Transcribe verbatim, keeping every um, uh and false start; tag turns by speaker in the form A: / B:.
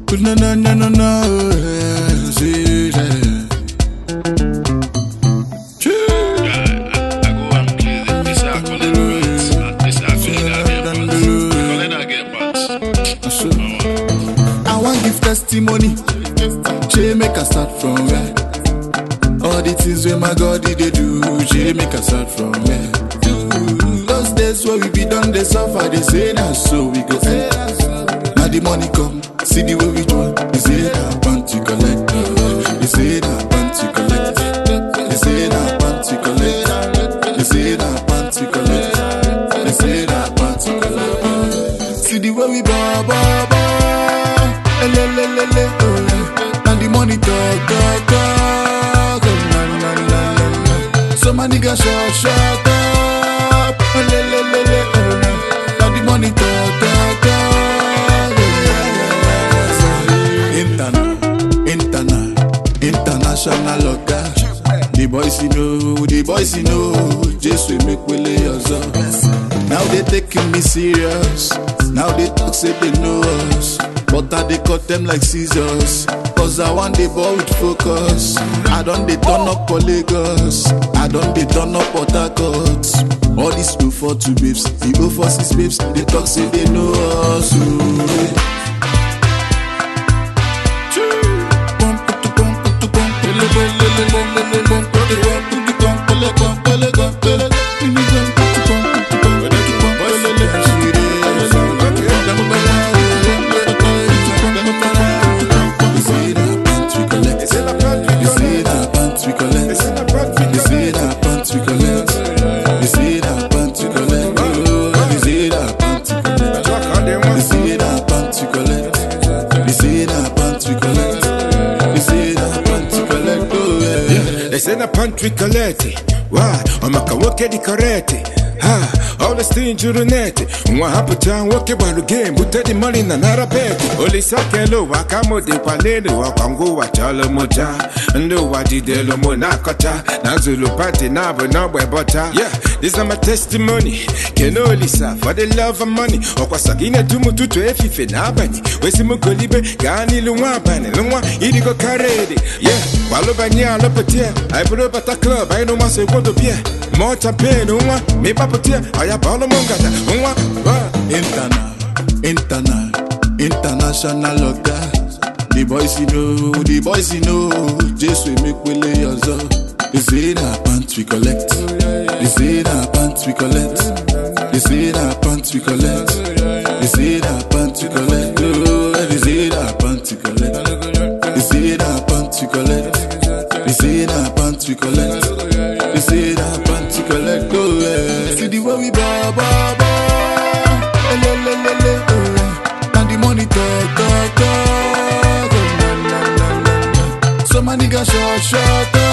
A: No, no, no, no, no. Yeah, see, yeah. I want give testimony. She make us start from where? All the things where my God did they do. She make us start from where? Those days where we be done, they suffer. They say that so we go say now the money come, see the way we do. They say that panty collect. They say that panty collect. They say that panty collect. They say that panty collect. They say that panty collect. See the way we ba ba ba. Le le le le oh. And the money talk talk talk. Na na na na. So my nigga shut shut up. Le le le le oh. And the money talk talk talk. Internal, internal, international local. The boys you know, the boys you know. Just we make we lay us up. Now they taking me serious. Now they talk say they know us. But I they cut them like scissors. Cause I want the ball with focus. I don't they turn up for Lagos. I don't they turn up for Tacos. All these two for two babes. The O for six babes. They talk say they know us. Ooh.
B: They say na pantry colette. Why? I'm a kawoke di correct. Ha, all the stingy runette. What happened to walk about the game? But the money na nara bet. Only sakelo wakamo de palene wakango wachala moja. Ndo wajidelo monakota. Nazulu party na no butter. Yeah, this is my testimony. Kenolisa for the love of money. Okwasagina dumu tutu efife na bani. Wesimu kolibe gani luwa bani. Luwa idigo karede. Yeah, walo banya lopetia. I put up at the club. I know my say what to be. More champagne, luwa. Me papatia. I have all the mongata. Luwa.
A: Internal, internal, international local. The boys you know, the boys you know. Just we make we lay us up. They say that pants we collect. They say that pants we collect. They say that pants we collect. They say that pants we collect. They say that pants we collect. They say that pants we collect. They say that pants we collect. They say that pants we collect. Oh yeah. See the way we ba ba ba. Le le le le oh. And the money talk talk talk. So my nigga shut shut up.